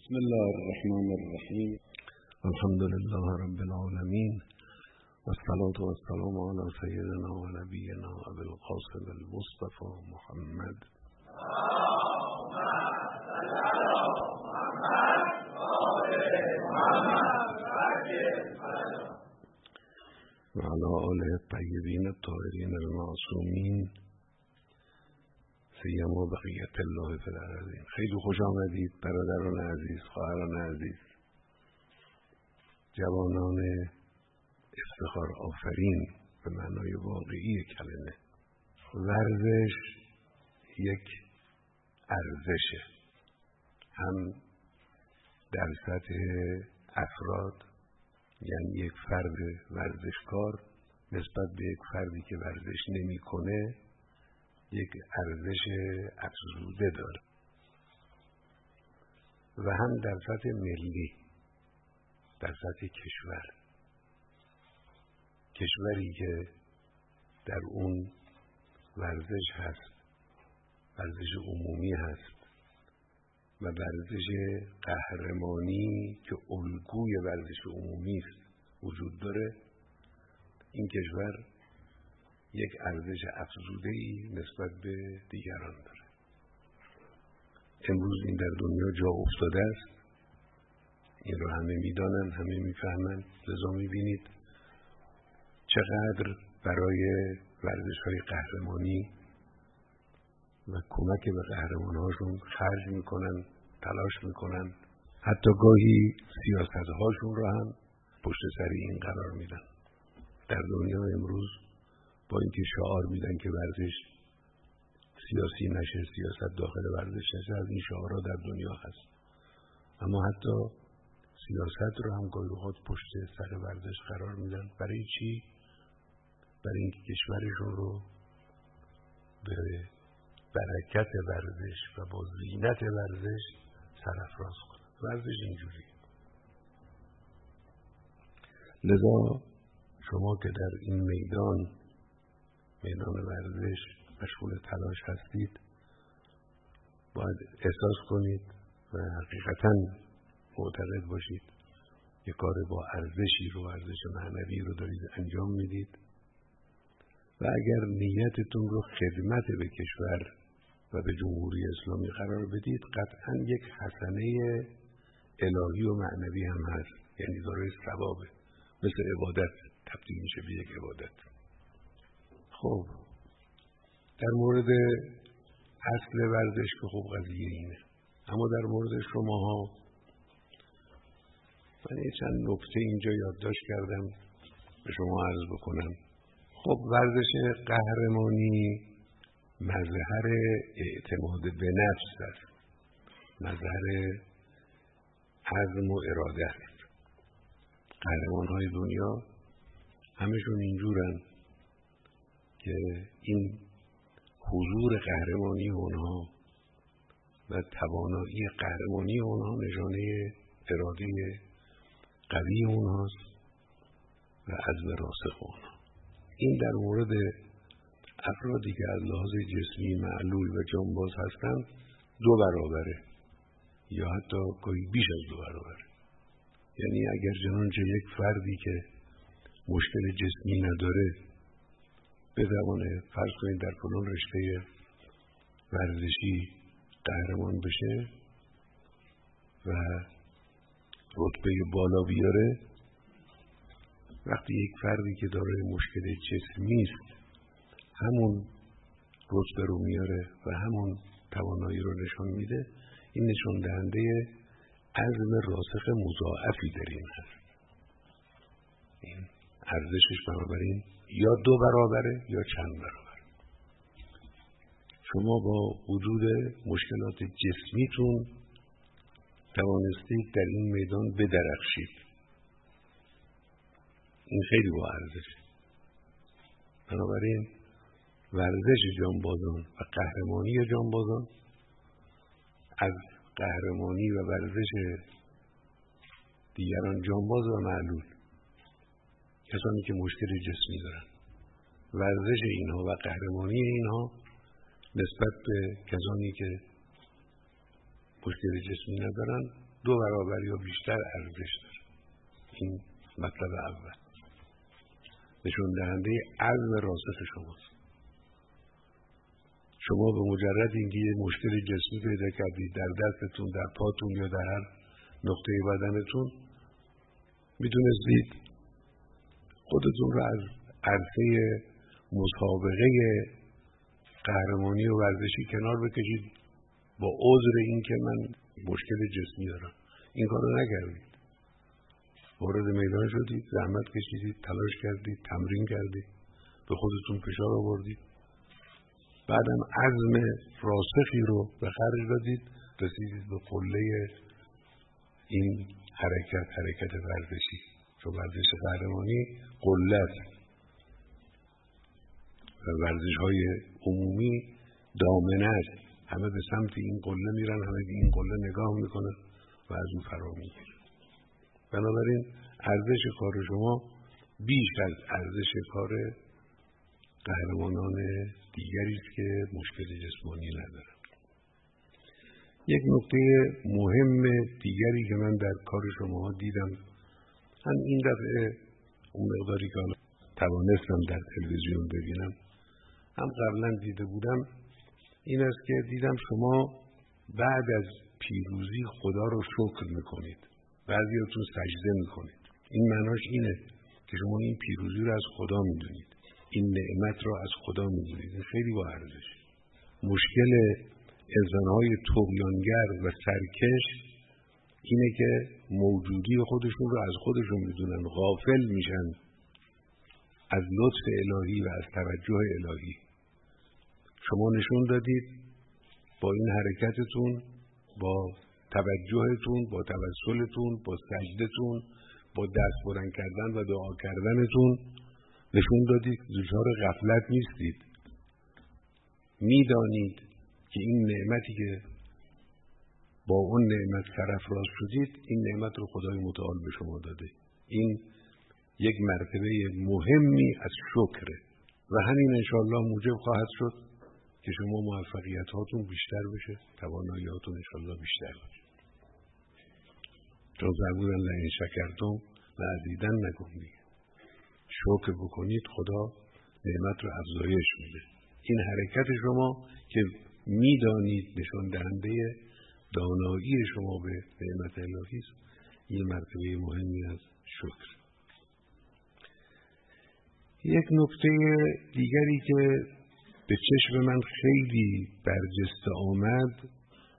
بسم الله الرحمن الرحیم. الحمد لله رب العالمین والصلاة والسلام علی سیدنا و نبینا ابی القاسم المصطفى محمد و علی آله الطیبین الطاهرین المعصومین سیما بقیت الله فی الارضین. خیلی خوش آمدید برادران عزیز، خواهران عزیز، جوانان افتخار آفرین به معنای واقعی کلمه. ورزش یک ارزشه، هم در سطح افراد، یعنی یک فرد ورزشکار نسبت به یک فردی که ورزش نمی‌کنه یک ارزش افزوده داره، و هم در سطح ملی، در سطح کشوری که در اون ورزش هست، ورزش عمومی هست و ورزش قهرمانی که الگوی ورزش عمومی است وجود داره، این کشور یک ارزش افزوده‌ای نسبت به دیگران داره. امروز این در دنیا جا افتاده است، این رو همه میدانند، همه میفهمند. لذا میبینید چقدر برای ورزش‌های قهرمانی و کمک به قهرمان‌هاشون خرج میکنن، تلاش میکنن، حتی گاهی سیاست‌هاشون رو هم پشت سر این قرار میدن. در دنیا امروز با اینکه شعار میدن که ورزش سیاسی نشه، سیاست داخل ورزش نشه، از این شعارها در دنیا هست، اما حتی سیاست رو هم گاهی اوقات پشت سر ورزش قرار میدن. برای چی؟ برای اینکه کشورشون رو به برکت ورزش و با زینت ورزش سرافراز کنن. ورزش اینجوری. لذا شما که در این میدان ورزش مشغول تلاش هستید، باید احساس کنید و حقیقتاً معتقد باشید که کار با ارزشی رو، ارزش معنوی رو دارید انجام میدید، و اگر نیتتون رو خدمت به کشور و به جمهوری اسلامی قرار بدید، قطعاً یک حسنه الهی و معنوی هم هست، یعنی دارای ثوابه، مثل عبادت تبدیل میشه به یک عبادت. خب در مورد اصل ورزش که خب قضیه اینه، اما در مورد شماها من چند نکته اینجا یادداشت کردم به شما عرض بکنم. خب ورزش قهرمانی مظهر اعتماد به نفس است، مظهر عزم و اراده است. قهرمان‌های دنیا همشون اینجورن که این حضور قهرمانی اونها و توانایی قهرمانی اونها نشانه اراده قوی اونهاست و عزم راسخ اونها. این در مورد افرادی که از لحاظ جسمی معلول و جانباز هستند 2 برابره، یا حتی گاهی بیش از 2 برابره. یعنی اگر چنانچه یک فردی که مشکل جسمی نداره بتوانه فرض کنید در فلان رشته ورزشی قهرمان بشه و رتبه بالا بیاره، وقتی یک فردی که دارای مشکل جسمی است همون رتبه رو میاره و همون توانایی رو نشان میده، این نشان دهنده عزم راسخ مضاعفی در این هست. این ارزشش بنابراین یا 2 برابره یا چند برابر. شما با وجود مشکلات جسمیتون توانستید در این میدان بدرخشید، این خیلی با ارزشه. بنابراین ورزش جانبازان و قهرمانی جانبازان از قهرمانی و ورزش دیگران جانباز و معلول، کسانی که مشکل جسمی دارن، ورزش اینها و قهرمانی اینها نسبت به کسانی که مشکل جسمی ندارن 2 برابر یا بیشتر ارزش داره. این مطلب اول نشون دهنده عزم راسخ شماست. شما به مجرد اینکه یه مشکل جسمی پیدا کردید در دستتون، در پاتون یا در هر نقطه بدنتون، میتونستید خودتون رو از عرصه مسابقه قهرمانی و ورزشی کنار بکشید با عذر این که من مشکل جسمی دارم. این کار رو نکردید. وارد میدان شدید، زحمت کشیدید، تلاش کردید، تمرین کردید، به خودتون فشار آوردید، بعدم عزم راسخی رو به خرج دادید، رسیدید به قله این حرکت ورزشی. چون ورزش قهرمانی قله است و ورزش‌های عمومی دامنه است. همه به سمت این قله میرن، همه به این قله نگاه میکنن و از اون فرار میگیرن. بنابراین ارزش کار شما بیش از ارزش کار قهرمانان دیگری است که مشکل جسمانی ندارن. یک نکته مهم دیگری که من در کار شما دیدم، هم این دفعه اون مقداری که توانستم در تلویزیون ببینم، هم قبلا دیده بودم، این است که دیدم شما بعد از پیروزی خدا رو شکر میکنید، بعضیاتون سجده میکنید. این معناش اینه که شما این پیروزی رو از خدا میدونید، این نعمت رو از خدا میدونید. این خیلی با ارزش. مشکل انسانهای طغیانگر و سرکش اینه که موجودی خودشون رو از خودشون میدونن، غافل میشن از لطف الهی و از توجه الهی. شما نشون دادید با این حرکتتون، با توجهتون، با توسلتون، با سجدتون، با دست بلند کردن و دعا کردنتون نشون دادید دچار غفلت نیستید. میدانید که این نعمتی که با اون نعمت سرافراز شدید، این نعمت رو خدای متعال به شما داده. این یک مرتبه مهمی از شکره و همین انشاءالله موجب خواهد شد که شما موفقیت هاتون بیشتر بشه، توانایی هاتون انشاءالله بیشتر بشه. چون فرمودن لئن شکرتم لازیدنکم دیگه. شکر بکنید خدا نعمت رو افزایش میده. این حرکت شما که میدانید نشان دهنده دانایی شما به نعمت الهی است، این مرتبه مهمی از شکر. یک نکته دیگری که به چشم من خیلی برجسته آمد،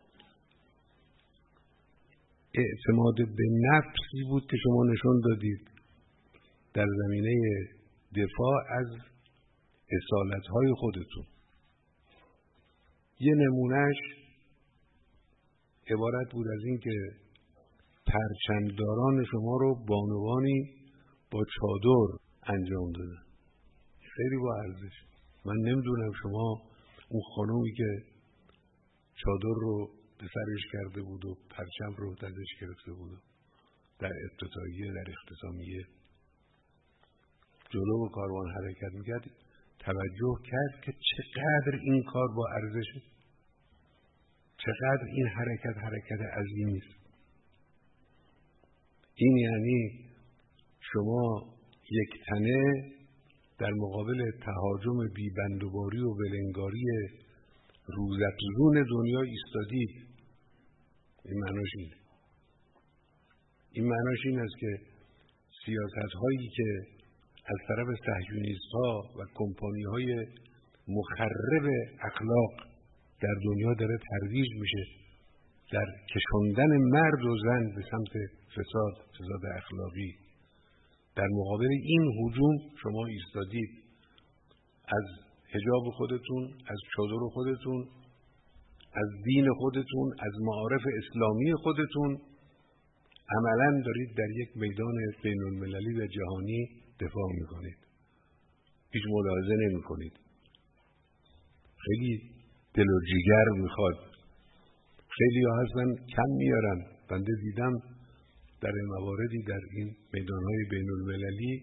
اعتماد به نفسی بود که شما نشون دادید در زمینه دفاع از اصالت‌های خودتون. یه نمونهش عبارت بود از این که پرچمداران شما رو بانوانی با چادر انجام دادن. خیلی با ارزش. من نمیدونم شما اون خانومی که چادر رو به سرش کرده بود و پرچم رو دستش گرفته بود در افتتاحیه، در اختتامیه جلو کاروان حرکت میکرد، توجه کرد که چقدر این کار با ارزشه، چقدر این حرکت عظیمی است. این یعنی شما یک تنه در مقابل تهاجم بیبندوباری و ولنگاری روزافزون دنیا ایستادید. این معناش اینه. این معناش این است که سیاست هایی که از طرف صهیونیست ها و کمپانی های مخرب اخلاق در دنیا داره ترویج میشه، در کشاندن مرد و زن به سمت فساد اخلاقی، در مقابل این هجوم شما ایستادید. از حجاب خودتون، از چادر خودتون، از دین خودتون، از معارف اسلامی خودتون عملاً دارید در یک میدان بین المللی و جهانی دفاع میکنید. هیچ ملاحظه نمی کنید. خیلی دل و جگر میخواد. خیلی ها هستن کم میارن. بنده دیدم در مواردی در این میدانهای بین المللی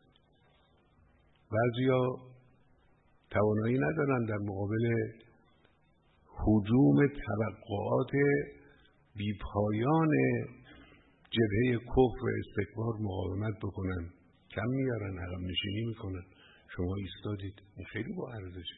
بعضیا توانایی ندارن در مقابل هجوم توقعات بیپایان جبهه کفر و استکبار مقاومت بکنن، کم میارن، عقب نشینی میکنن. شما ایستادید. این خیلی با ارزشه.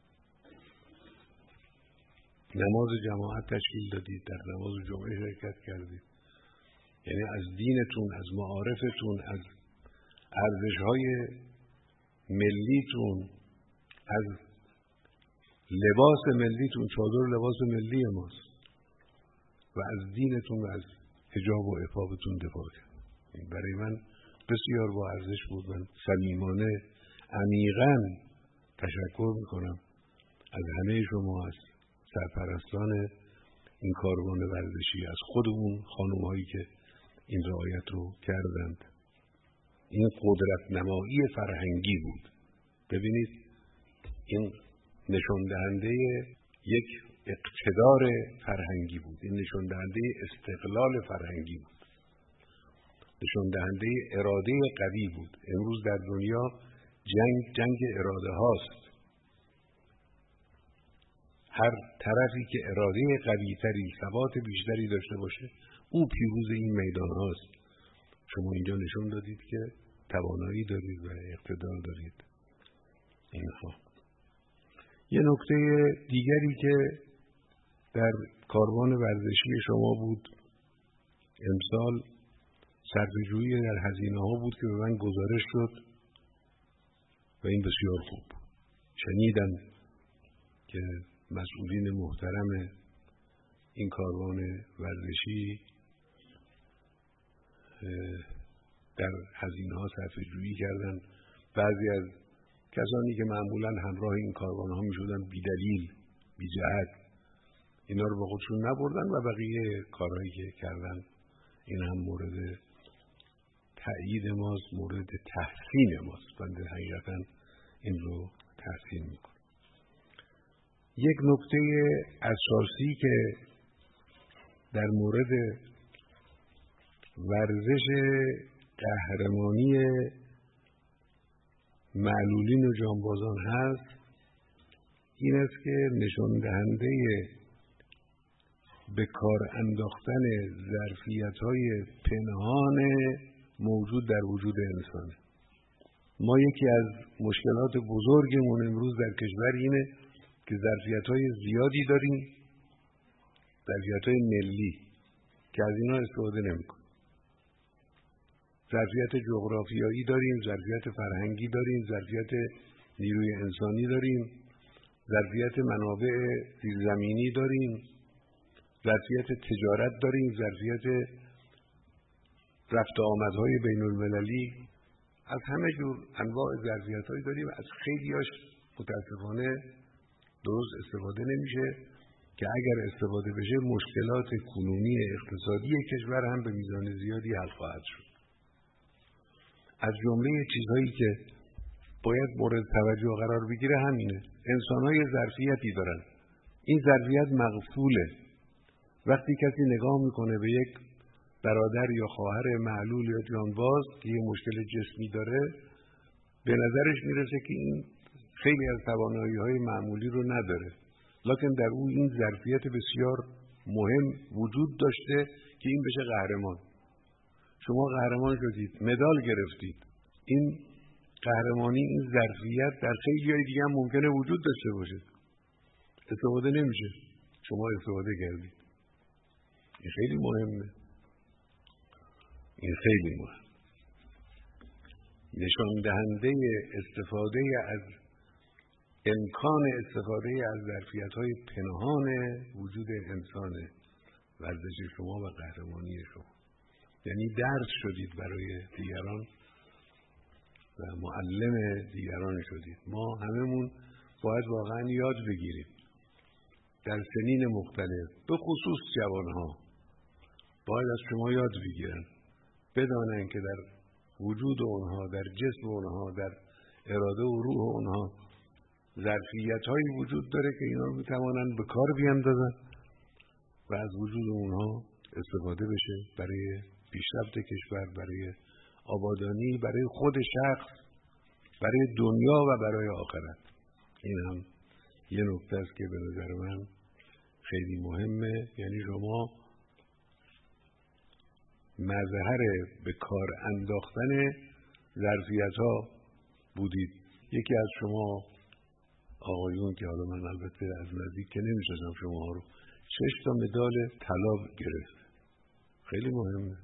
نماز جماعت تشکیل دادید، در نماز جمعه شرکت کردید. یعنی از دینتون، از معارفتون، از ارزش‌های ملیتون، از لباس ملیتون، چادر لباس ملی ماست، و از دینتون و از حجاب و عفافتون دفاع کرد. برای من بسیار با ارزش بود. من صمیمانه عمیقاً تشکر میکنم از همه شما، از سرپرستان این کاروان ورزشی، از خود اون خانم‌هایی که این رعایت رو کردند. این قدرت نمایی فرهنگی بود. ببینید این نشان دهنده یک اقتدار فرهنگی بود، این نشان دهنده استقلال فرهنگی بود، نشان دهنده اراده قوی بود. امروز در دنیا جنگ اراده هاست. هر طرفی که اراده قوی تری، ثبات بیشتری داشته باشه، او پیروز این میدان هاست. شما اینجا نشون دادید که توانایی دارید و اقتدار دارید. اینها. یه نکته دیگری که در کاروان ورزشی شما بود امسال، صرفه‌جویی در هزینه ها بود که به من گزارش شد و این بسیار خوب. شنیدم که مسئولین محترم این کاروان ورزشی در هزینه ها صرفه‌جویی کردن. بعضی از کسانی که معمولا همراه این کاروان ها می شدن بی دلیل، بی جهت، اینا رو به خودشون نبردن و بقیه کارهایی که کردن این هم مورد تأیید ماست، مورد تحسین ماست. بنده حقیقتا این رو تحسین میکنم. یک نکته اساسی که در مورد ورزش قهرمانی معلولین و جانبازان هست، این است که نشان دهنده به کار انداختن ظرفیت‌های پنهان موجود در وجود انسانه. ما یکی از مشکلات بزرگمون امروز در کشور اینه که ظرفیت‌های زیادی داریم، ظرفیت‌های ملی، که از اینا استفاده نمی‌کنیم. ظرفیت جغرافیایی داریم، ظرفیت فرهنگی داریم، ظرفیت نیروی انسانی داریم، ظرفیت منابع زیرزمینی داریم، ظرفیت تجارت داریم، ظرفیت رفت آمدهای بین المللی، از همه جور انواع ظرفیت‌هایی داریم. از خیلیاش متاسفانه درست استفاده نمیشه که اگر استفاده بشه مشکلات کنونی اقتصادی کشور هم به میزان زیادی حل خواهد شد. از جمله چیزهایی که باید مورد توجه قرار بگیره همینه. انسان‌های ظرفیتی دارن، این ظرفیت مغفوله. وقتی کسی نگاه میکنه به یک برادر یا خواهر معلول یا جانباز که یه مشکل جسمی داره، به نظرش میرسه که این خیلی از توانایی‌های معمولی رو نداره، لکن در او این ظرفیت بسیار مهم وجود داشته که این بشه قهرمان. شما قهرمان شدید، مدال گرفتید. این قهرمانی، این ظرفیت در خیلی جای دیگه هم ممکنه وجود داشته باشه، استفاده نمیشه، شما استفاده کردید. این خیلی مهمه. این خیلی مهم. نشان دهنده استفاده از امکان استفاده از ظرفیت‌های پنهان وجود انسان، ورزش شما و قهرمانی شما. یعنی درس شدید برای دیگران و معلم دیگران شدید. ما هممون باید واقعا یاد بگیریم در سنین مختلف، به خصوص جوانها باید از شما یاد بگیرن، بدانن که در وجود اونها، در جسم اونها، در اراده و روح اونها ظرفیت‌هایی وجود داره که اینا رو میتوانن به کار بیاندازن و از وجود اونها استفاده بشه برای پیشرفت کشور، برای آبادانی، برای خود شخص، برای دنیا و برای آخرت. این هم یه نکته است که به نظر من خیلی مهمه. یعنی شما مظهر به کار انداختن ظرفیت‌ها بودید. یکی از شما آقایون که حالا من البته از نزدیک که نمی‌شناسم شماها رو، 6 تا مدال طلا گرفت. خیلی مهمه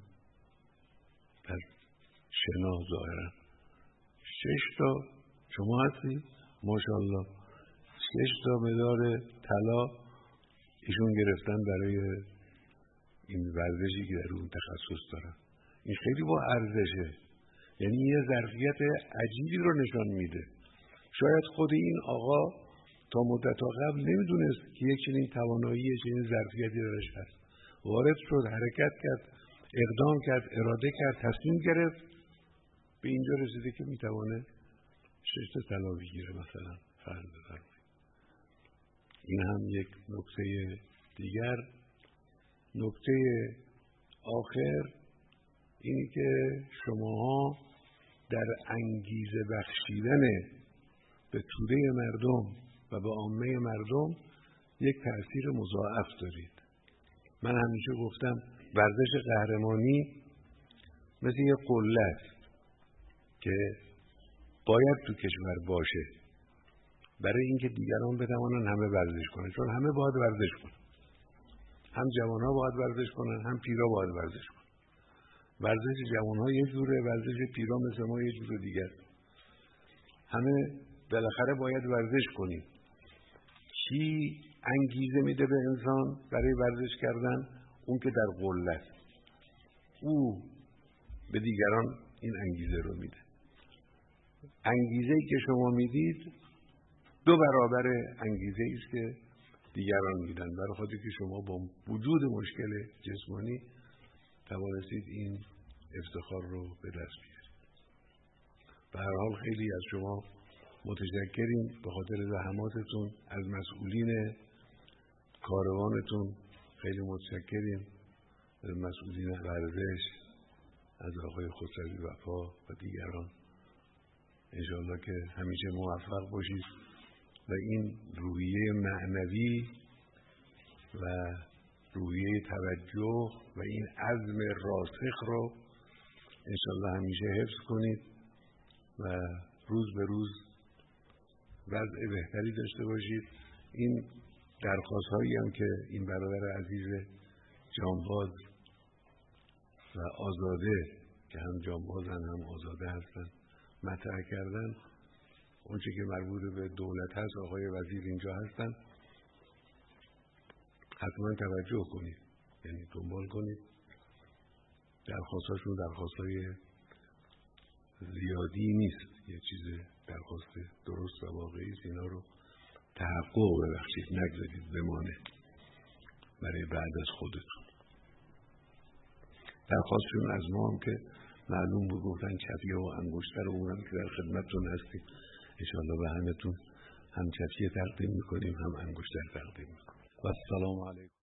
در شنا ظاهرا. 6 تا شما هستی؟ ماشاءالله. 6 تا مدال طلا ایشون گرفتن برای این ورزشی که در اون تخصص دارن. این خیلی با ارزشه، یعنی یه ظرفیت عجیبی رو نشان میده. شاید خود این آقا تا مدت‌ها قبل نمیدونست که یک چنین توانایی، چنین ظرفیتی درش هست. وارد شد، حرکت کرد، اقدام کرد، اراده کرد، تصمیم گرفت، به اینجا رسیده که میتونه 6 تا طلا بگیره مثلا. فرض بفرمایید. این هم یک نکته دیگر. نکته آخر اینی که شماها در انگیزه بخشیدن به توده مردم و به عامه مردم یک تأثیر مضاعف دارید. من همیشه گفتم ورزش قهرمانی مثل یک قله است که باید تو کشور باشه برای اینکه دیگران بتوانن همه ورزش کنن، چون همه باید ورزش کنن. هم جوان‌ها باید ورزش کنن، هم پیرا باید ورزش کنن. ورزش جوان‌ها یه جوره، ورزش پیرا مثل ما یه جور دیگه. همه بالاخره باید ورزش کنیم. چی انگیزه میده به انسان برای ورزش کردن؟ اون که در قله است. او به دیگران این انگیزه رو میده. انگیزه‌ای که شما میدید 2 برابر انگیزه‌ای است که دیگران میدن، برای خاطر که شما با وجود مشکل جسمانی توانستید این افتخار رو به دست بیارید. به هر حال خیلی از شما متشکریم به خاطر زحماتتون، از مسئولین کاروانتون خیلی متشکریم، از مسئولین ورزش، از آقای خسروی وفا و دیگران. انشاءالله که همیشه موفق باشید و این روحیه معنوی و روحیه توجه و این عزم راسخ رو انشاءالله همیشه حفظ کنید و روز به روز وضع بهتری داشته باشید. این درخواست هایی هم که این برادر عزیز جانباز و آزاده که هم جانبازن هم آزاده هستن مطرح کردن، اونچه که مربوط به دولت هست، آقای وزیر اینجا هستن، حتما توجه کنید، یعنی دنبال کنید. درخواستاشون درخواستای زیادی نیست، یه چیز درخواست درست و واقعی است. اینا رو تحقق ببخشید، نگذارید بمانه برای بعد از خودتون. درخواستشون از ما هم که معلوم بود گفتن کفیه و انگشتر اونم که در خدمتتون هستیم، انشاءالله به همتون هم کفیه تقدیم میکنیم هم انگشتر تقدیم میکنیم. و السلام علیکم.